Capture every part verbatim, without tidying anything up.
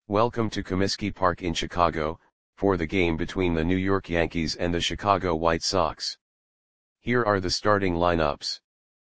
Welcome to Comiskey Park in Chicago, for the game between the New York Yankees and the Chicago White Sox. Here are the starting lineups.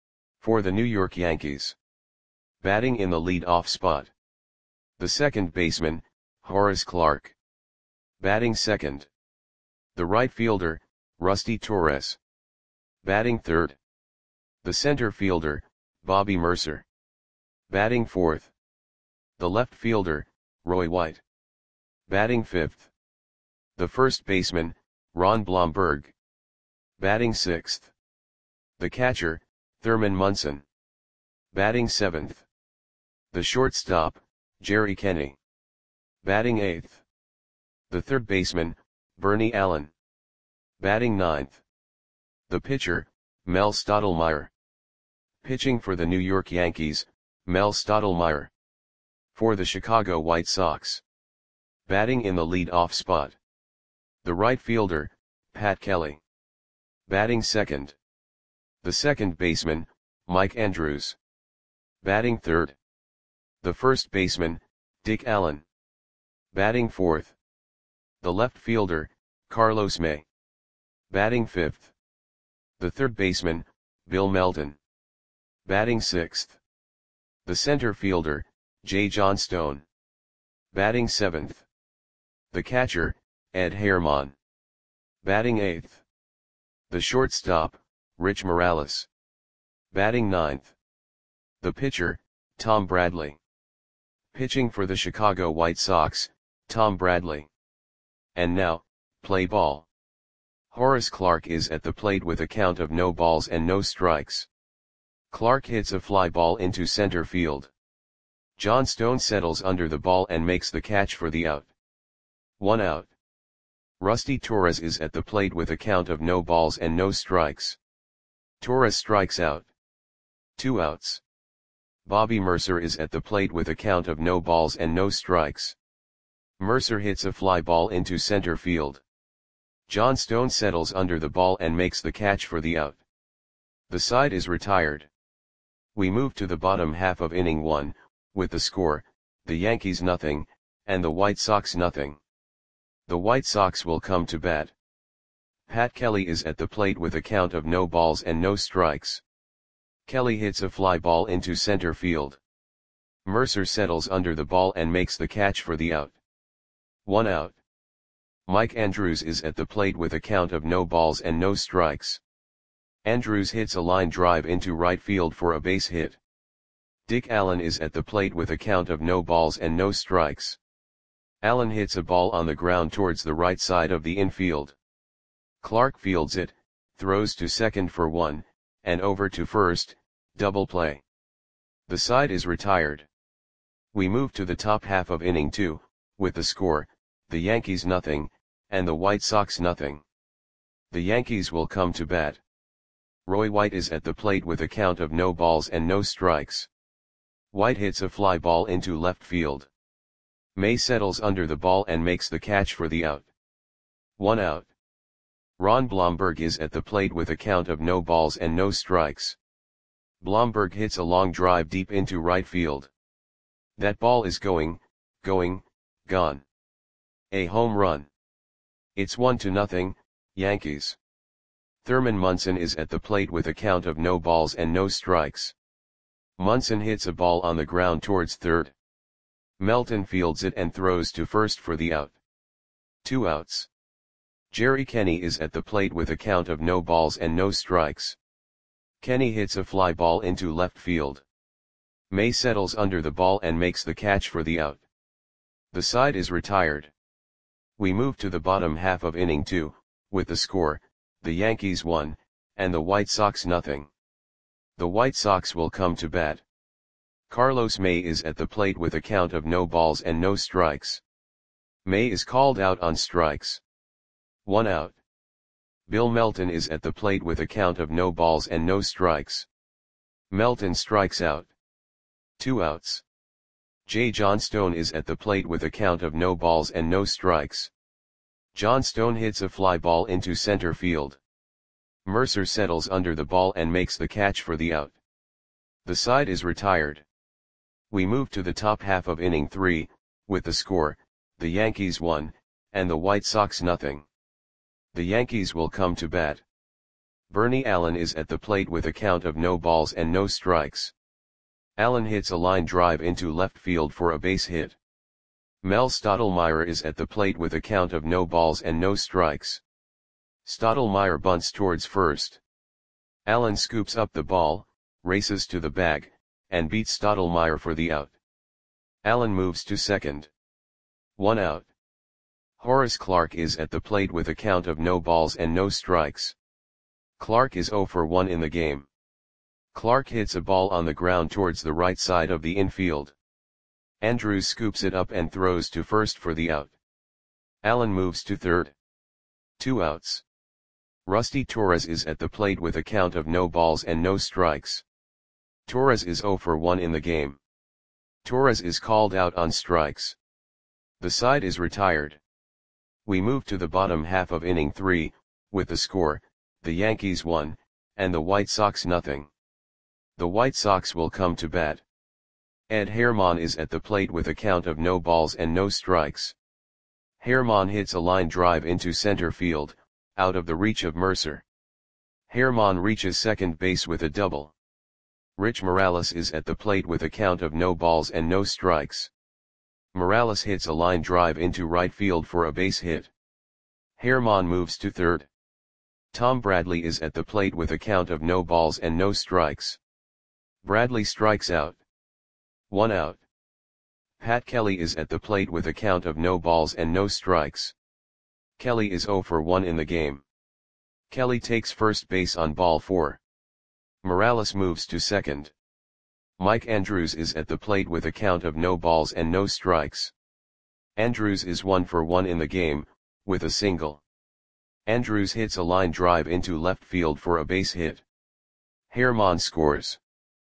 For the New York Yankees. Batting in the lead-off spot. The second baseman, Horace Clarke. Batting second. The right fielder, Rusty Torres. Batting third. The center fielder, Bobby Murcer. Batting fourth. The left fielder, Roy White. Batting fifth. The first baseman, Ron Blomberg. Batting sixth. The catcher, Thurman Munson. Batting seventh. The shortstop, Jerry Kenney. Batting eighth. The third baseman, Bernie Allen. Batting ninth. The pitcher, Mel Stottlemyre. Pitching for the New York Yankees, Mel Stottlemyre. For the Chicago White Sox. Batting in the lead-off spot. The right fielder, Pat Kelly. Batting second. The second baseman, Mike Andrews. Batting third. The first baseman, Dick Allen. Batting fourth. The left fielder, Carlos May. Batting fifth. The third baseman, Bill Melton. Batting sixth. The center fielder, Jay Johnstone. Batting seventh. The catcher, Ed Herman. Batting eighth. The shortstop, Rich Morales. Batting ninth. The pitcher, Tom Bradley. Pitching for the Chicago White Sox, Tom Bradley. And now, play ball. Horace Clarke is at the plate with a count of no balls and no strikes. Clarke hits a fly ball into center field. Johnstone settles under the ball and makes the catch for the out. One out. Rusty Torres is at the plate with a count of no balls and no strikes. Torres strikes out. Two outs. Bobby Murcer is at the plate with a count of no balls and no strikes. Murcer hits a fly ball into center field. Johnstone settles under the ball and makes the catch for the out. The side is retired. We move to the bottom half of inning one, with the score, the Yankees nothing, and the White Sox nothing. The White Sox will come to bat. Pat Kelly is at the plate with a count of no balls and no strikes. Kelly hits a fly ball into center field. Murcer settles under the ball and makes the catch for the out. One out. Mike Andrews is at the plate with a count of no balls and no strikes. Andrews hits a line drive into right field for a base hit. Dick Allen is at the plate with a count of no balls and no strikes. Allen hits a ball on the ground towards the right side of the infield. Clarke fields it, throws to second for one, and over to first, double play. The side is retired. We move to the top half of inning two, with the score, the Yankees nothing, and the White Sox nothing. The Yankees will come to bat. Roy White is at the plate with a count of no balls and no strikes. White hits a fly ball into left field. May settles under the ball and makes the catch for the out. One out. Ron Blomberg is at the plate with a count of no balls and no strikes. Blomberg hits a long drive deep into right field. That ball is going, going, gone. A home run. It's one to nothing, Yankees. Thurman Munson is at the plate with a count of no balls and no strikes. Munson hits a ball on the ground towards third. Melton fields it and throws to first for the out. Two outs. Jerry Kenney is at the plate with a count of no balls and no strikes. Kenney hits a fly ball into left field. May settles under the ball and makes the catch for the out. The side is retired. We move to the bottom half of inning two, with the score, the Yankees one, and the White Sox nothing. The White Sox will come to bat. Carlos May is at the plate with a count of no balls and no strikes. May is called out on strikes. One out. Bill Melton is at the plate with a count of no balls and no strikes. Melton strikes out. Two outs. Jay Johnstone is at the plate with a count of no balls and no strikes. Johnstone hits a fly ball into center field. Murcer settles under the ball and makes the catch for the out. The side is retired. We move to the top half of inning three, with the score, the Yankees one, and the White Sox nothing. The Yankees will come to bat. Bernie Allen is at the plate with a count of no balls and no strikes. Allen hits a line drive into left field for a base hit. Mel Stottlemyre is at the plate with a count of no balls and no strikes. Stottlemyre bunts towards first. Allen scoops up the ball, races to the bag, and beats Stottlemyre for the out. Allen moves to second. One out. Horace Clarke is at the plate with a count of no balls and no strikes. Clarke is oh for one in the game. Clarke hits a ball on the ground towards the right side of the infield. Andrews scoops it up and throws to first for the out. Allen moves to third. Two outs. Rusty Torres is at the plate with a count of no balls and no strikes. Torres is oh for one in the game. Torres is called out on strikes. The side is retired. We move to the bottom half of inning three, with the score, the Yankees one, and the White Sox nothing. The White Sox will come to bat. Ed Herman is at the plate with a count of no balls and no strikes. Herman hits a line drive into center field, out of the reach of Mercer. Herman reaches second base with a double. Rich Morales is at the plate with a count of no balls and no strikes. Morales hits a line drive into right field for a base hit. Herman moves to third. Tom Bradley is at the plate with a count of no balls and no strikes. Bradley strikes out. One out. Pat Kelly is at the plate with a count of no balls and no strikes. Kelly is oh for one in the game. Kelly takes first base on ball four. Morales moves to second. Mike Andrews is at the plate with a count of no balls and no strikes. Andrews is one for one in the game, with a single. Andrews hits a line drive into left field for a base hit. Herman scores.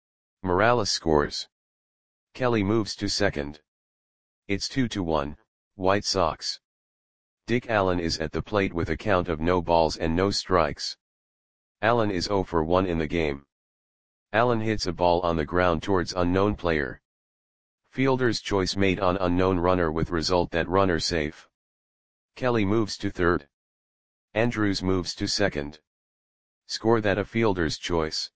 Morales scores. Kelly moves to second. It's two to one, White Sox. Dick Allen is at the plate with a count of no balls and no strikes. Allen is oh for one in the game. Allen hits a ball on the ground towards unknown player. Fielder's choice made on unknown runner with result that runner safe. Kelly moves to third. Andrews moves to second. Score that a fielder's choice.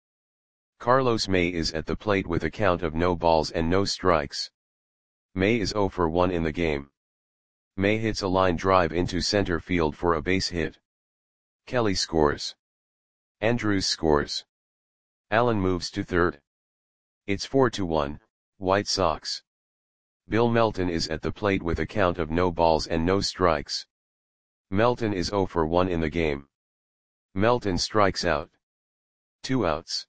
Carlos May is at the plate with a count of no balls and no strikes. May is oh for one in the game. May hits a line drive into center field for a base hit. Kelly scores. Andrews scores. Allen moves to third. It's four to one, White Sox. Bill Melton is at the plate with a count of no balls and no strikes. Melton is oh for one in the game. Melton strikes out. Two outs.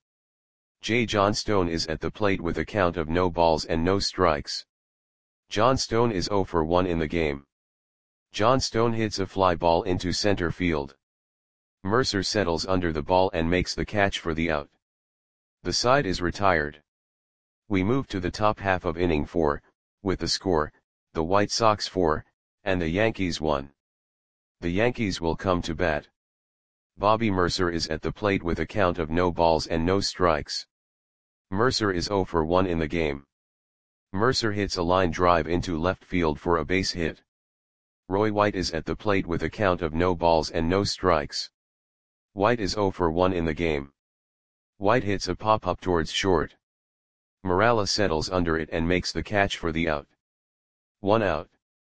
Jay Johnstone is at the plate with a count of no balls and no strikes. Johnstone is oh for one in the game. Johnstone hits a fly ball into center field. Mercer settles under the ball and makes the catch for the out. The side is retired. We move to the top half of inning four, with the score, the White Sox four, and the Yankees one. The Yankees will come to bat. Bobby Mercer is at the plate with a count of no balls and no strikes. Mercer is oh for one in the game. Mercer hits a line drive into left field for a base hit. Roy White is at the plate with a count of no balls and no strikes. White is oh for one in the game. White hits a pop-up towards short. Morales settles under it and makes the catch for the out. One out.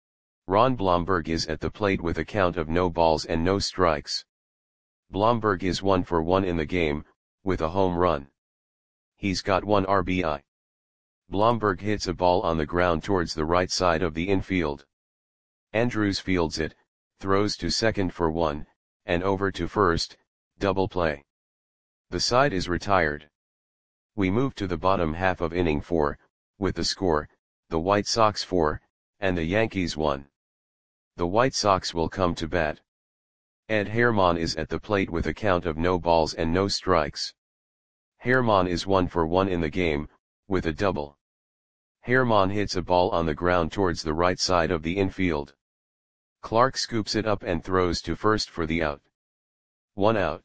Ron Blomberg is at the plate with a count of no balls and no strikes. Blomberg is one for one in the game, with a home run. He's got one R B I. Blomberg hits a ball on the ground towards the right side of the infield. Andrews fields it, throws to second for one, and over to first, double play. The side is retired. We move to the bottom half of inning four, with the score, the White Sox four, and the Yankees one. The White Sox will come to bat. Ed Herman is at the plate with a count of no balls and no strikes. Herman is one for one in the game, with a double. Herman hits a ball on the ground towards the right side of the infield. Clarke scoops it up and throws to first for the out. One out.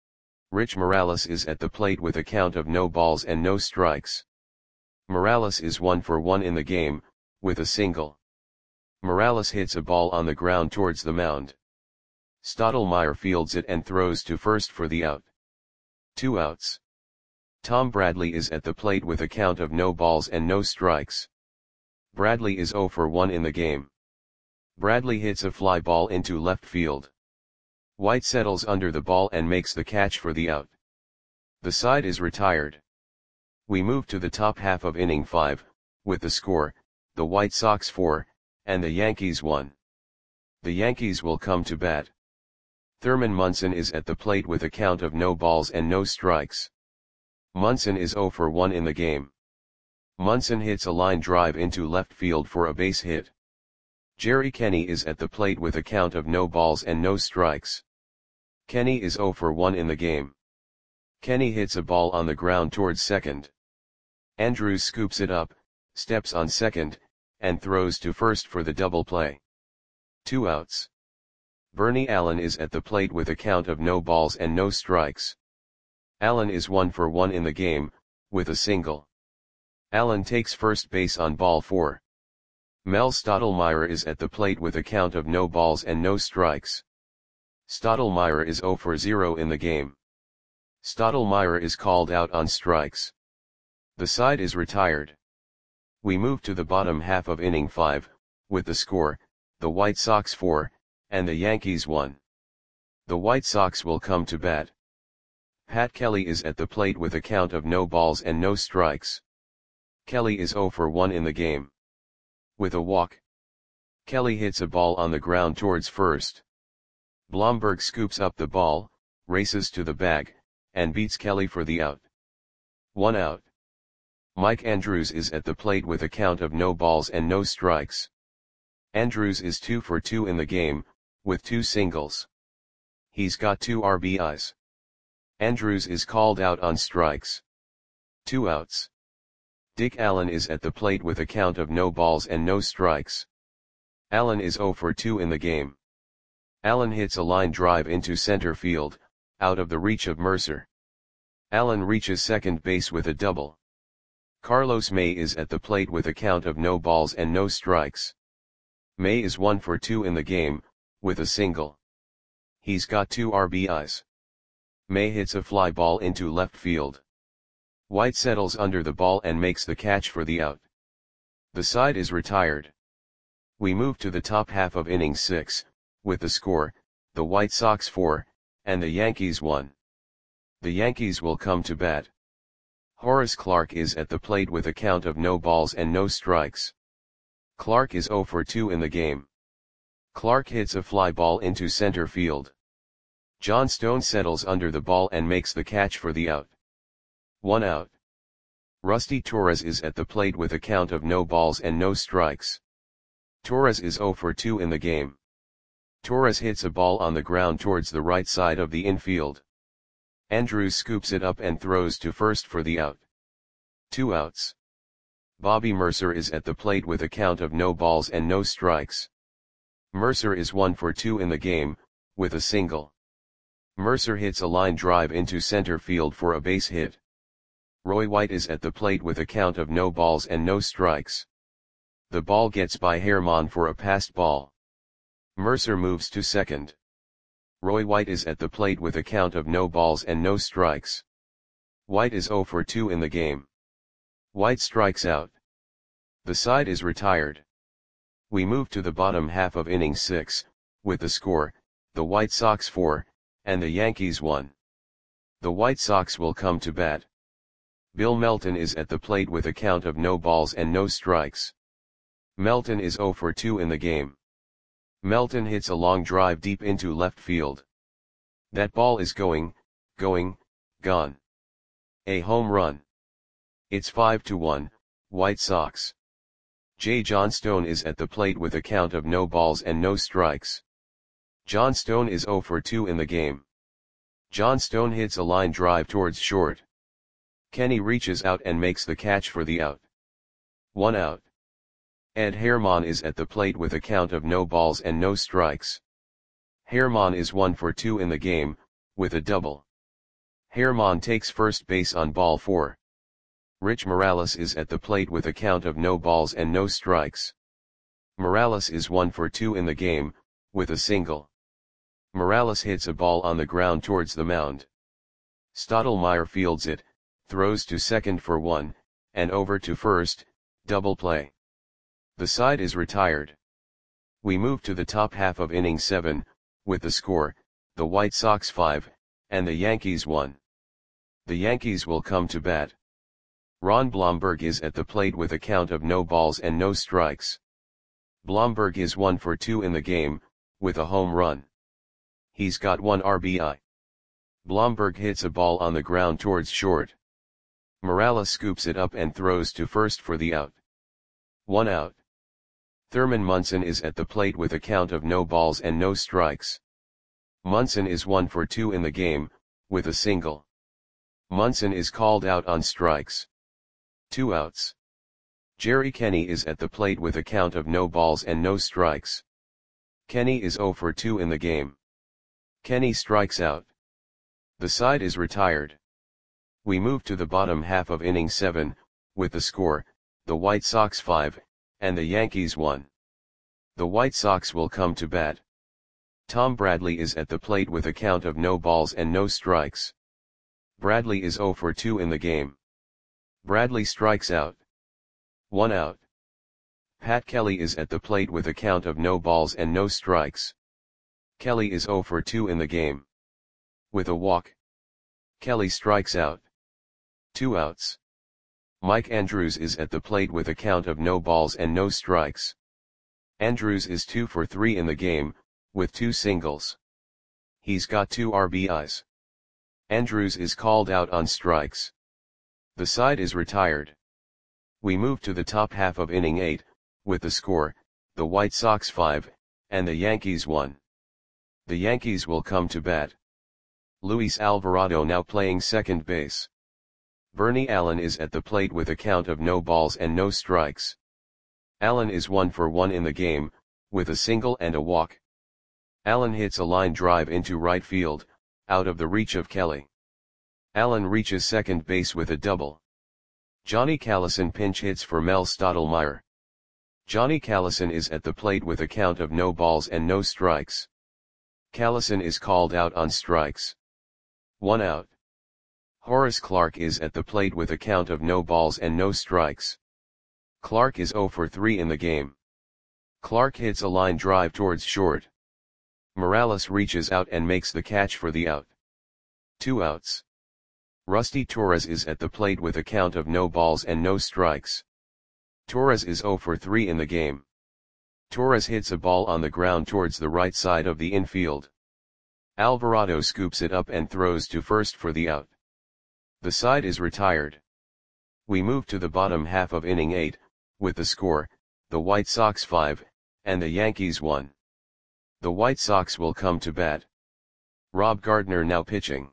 Rich Morales is at the plate with a count of no balls and no strikes. Morales is one for one in the game, with a single. Morales hits a ball on the ground towards the mound. Stottlemyre fields it and throws to first for the out. Two outs. Tom Bradley is at the plate with a count of no balls and no strikes. Bradley is oh for one in the game. Bradley hits a fly ball into left field. White settles under the ball and makes the catch for the out. The side is retired. We move to the top half of inning five, with the score, the White Sox four, and the Yankees one. The Yankees will come to bat. Thurman Munson is at the plate with a count of no balls and no strikes. Munson is oh for one in the game. Munson hits a line drive into left field for a base hit. Jerry Kenny is at the plate with a count of no balls and no strikes. Kenny is oh for one in the game. Kenny hits a ball on the ground towards second. Andrews scoops it up, steps on second, and throws to first for the double play. Two outs. Bernie Allen is at the plate with a count of no balls and no strikes. Allen is one for one in the game, with a single. Allen takes first base on ball four. Mel Stottlemyre is at the plate with a count of no balls and no strikes. Stottlemyre is oh for zero in the game. Stottlemyre is called out on strikes. The side is retired. We move to the bottom half of inning five, with the score, the White Sox four, and the Yankees one. The White Sox will come to bat. Pat Kelly is at the plate with a count of no balls and no strikes. Kelly is oh for one in the game. With a walk, Kelly hits a ball on the ground towards first. Blomberg scoops up the ball, races to the bag, and beats Kelly for the out. One out. Mike Andrews is at the plate with a count of no balls and no strikes. Andrews is two for two in the game, with two singles. He's got two R B Is. Andrews is called out on strikes. Two outs. Dick Allen is at the plate with a count of no balls and no strikes. Allen is oh for two in the game. Allen hits a line drive into center field, out of the reach of Mercer. Allen reaches second base with a double. Carlos May is at the plate with a count of no balls and no strikes. May is one for two in the game, with a single. He's got two R B Is. May hits a fly ball into left field. White settles under the ball and makes the catch for the out. The side is retired. We move to the top half of inning six, with the score, the White Sox four, and the Yankees one. The Yankees will come to bat. Horace Clarke is at the plate with a count of no balls and no strikes. Clarke is oh for two in the game. Clarke hits a fly ball into center field. John Stone settles under the ball and makes the catch for the out. One out. Rusty Torres is at the plate with a count of no balls and no strikes. Torres is oh for two in the game. Torres hits a ball on the ground towards the right side of the infield. Andrews scoops it up and throws to first for the out. Two outs. Bobby Mercer is at the plate with a count of no balls and no strikes. Mercer is one for two in the game, with a single. Mercer hits a line drive into center field for a base hit. Roy White is at the plate with a count of no balls and no strikes. The ball gets by Herman for a passed ball. Mercer moves to second. Roy White is at the plate with a count of no balls and no strikes. White is oh for two in the game. White strikes out. The side is retired. We move to the bottom half of inning six, with the score, the White Sox four, and the Yankees one. The White Sox will come to bat. Bill Melton is at the plate with a count of no balls and no strikes. Melton is oh for two in the game. Melton hits a long drive deep into left field. That ball is going, going, gone. A home run. It's five to one, White Sox. J. John Stone is at the plate with a count of no balls and no strikes. John Stone is oh for two in the game. John Stone hits a line drive towards short. Kenny reaches out and makes the catch for the out. One out. Ed Herman is at the plate with a count of no balls and no strikes. Herman is one for two in the game, with a double. Herman takes first base on ball four. Rich Morales is at the plate with a count of no balls and no strikes. Morales is one for two in the game, with a single. Morales hits a ball on the ground towards the mound. Stottlemyre fields it, throws to second for one, and over to first, double play. The side is retired. We move to the top half of inning seven, with the score, the White Sox five, and the Yankees one. The Yankees will come to bat. Ron Blomberg is at the plate with a count of no balls and no strikes. Blomberg is one for two in the game, with a home run. He's got one R B I. Blomberg hits a ball on the ground towards short. Morales scoops it up and throws to first for the out. One out. Thurman Munson is at the plate with a count of no balls and no strikes. Munson is one for two in the game, with a single. Munson is called out on strikes. Two outs. Jerry Kenny is at the plate with a count of no balls and no strikes. Kenny is zero for two in the game. Kenny strikes out. The side is retired. We move to the bottom half of inning seven, with the score, the White Sox five, and the Yankees one. The White Sox will come to bat. Tom Bradley is at the plate with a count of no balls and no strikes. Bradley is zero for two in the game. Bradley strikes out. One out. Pat Kelly is at the plate with a count of no balls and no strikes. Kelly is zero for two in the game. With a walk. Kelly strikes out. Two outs. Mike Andrews is at the plate with a count of no balls and no strikes. Andrews is two for three in the game, with two singles. He's got two R B Is. Andrews is called out on strikes. The side is retired. We move to the top half of inning eight, with the score, the White Sox five, and the Yankees one. The Yankees will come to bat. Luis Alvarado now playing second base. Bernie Allen is at the plate with a count of no balls and no strikes. Allen is one for one in the game, with a single and a walk. Allen hits a line drive into right field, out of the reach of Kelly. Allen reaches second base with a double. Johnny Callison pinch hits for Mel Stottlemyre. Johnny Callison is at the plate with a count of no balls and no strikes. Callison is called out on strikes. One out. Horace Clarke is at the plate with a count of no balls and no strikes. Clarke is zero for three in the game. Clarke hits a line drive towards short. Morales reaches out and makes the catch for the out. Two outs. Rusty Torres is at the plate with a count of no balls and no strikes. Torres is zero for three in the game. Torres hits a ball on the ground towards the right side of the infield. Alvarado scoops it up and throws to first for the out. The side is retired. We move to the bottom half of inning eight, with the score, the White Sox five, and the Yankees one. The White Sox will come to bat. Rob Gardner now pitching.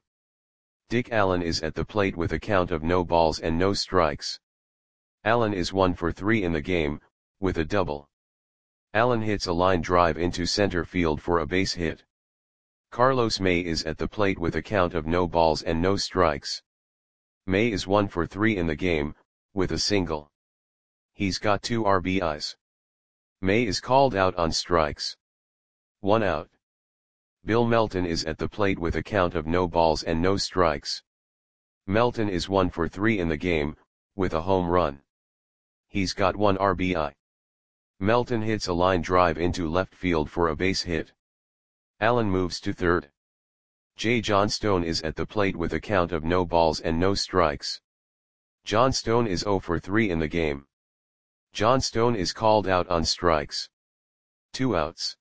Dick Allen is at the plate with a count of no balls and no strikes. Allen is one for three in the game, with a double. Allen hits a line drive into center field for a base hit. Carlos May is at the plate with a count of no balls and no strikes. May is one for three in the game, with a single. He's got two R B Is. May is called out on strikes. One out. Bill Melton is at the plate with a count of no balls and no strikes. Melton is one for three in the game, with a home run. He's got one R B I. Melton hits a line drive into left field for a base hit. Allen moves to third. Jay Johnstone is at the plate with a count of no balls and no strikes. Johnstone is zero for three in the game. Johnstone is called out on strikes. Two outs.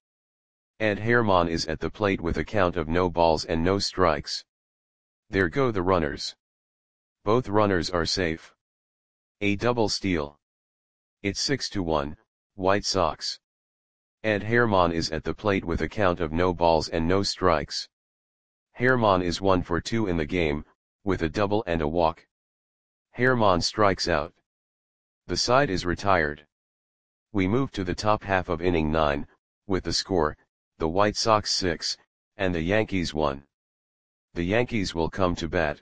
Ed Herman is at the plate with a count of no balls and no strikes. There go the runners. Both runners are safe. A double steal. It's six to one, White Sox. Ed Herman is at the plate with a count of no balls and no strikes. Herman is one for two in the game, with a double and a walk. Herman strikes out. The side is retired. We move to the top half of inning nine, with the score, the White Sox six, and the Yankees one. The Yankees will come to bat.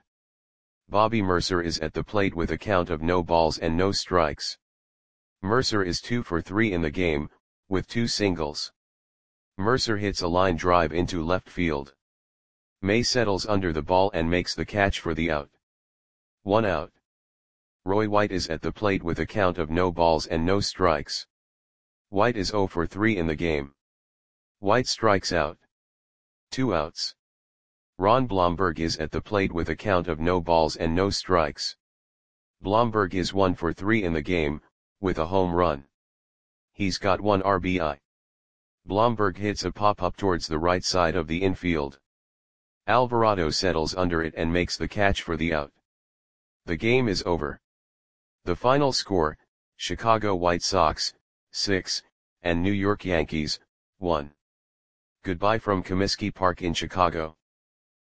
Bobby Mercer is at the plate with a count of no balls and no strikes. Mercer is two for three in the game, with two singles. Mercer hits a line drive into left field. May settles under the ball and makes the catch for the out. One out. Roy White is at the plate with a count of no balls and no strikes. White is zero for three in the game. White strikes out. Two outs. Ron Blomberg is at the plate with a count of no balls and no strikes. Blomberg is one for three in the game, with a home run. He's got one R B I. Blomberg hits a pop-up towards the right side of the infield. Alvarado settles under it and makes the catch for the out. The game is over. The final score, Chicago White Sox, six, and New York Yankees, one. Goodbye from Comiskey Park in Chicago.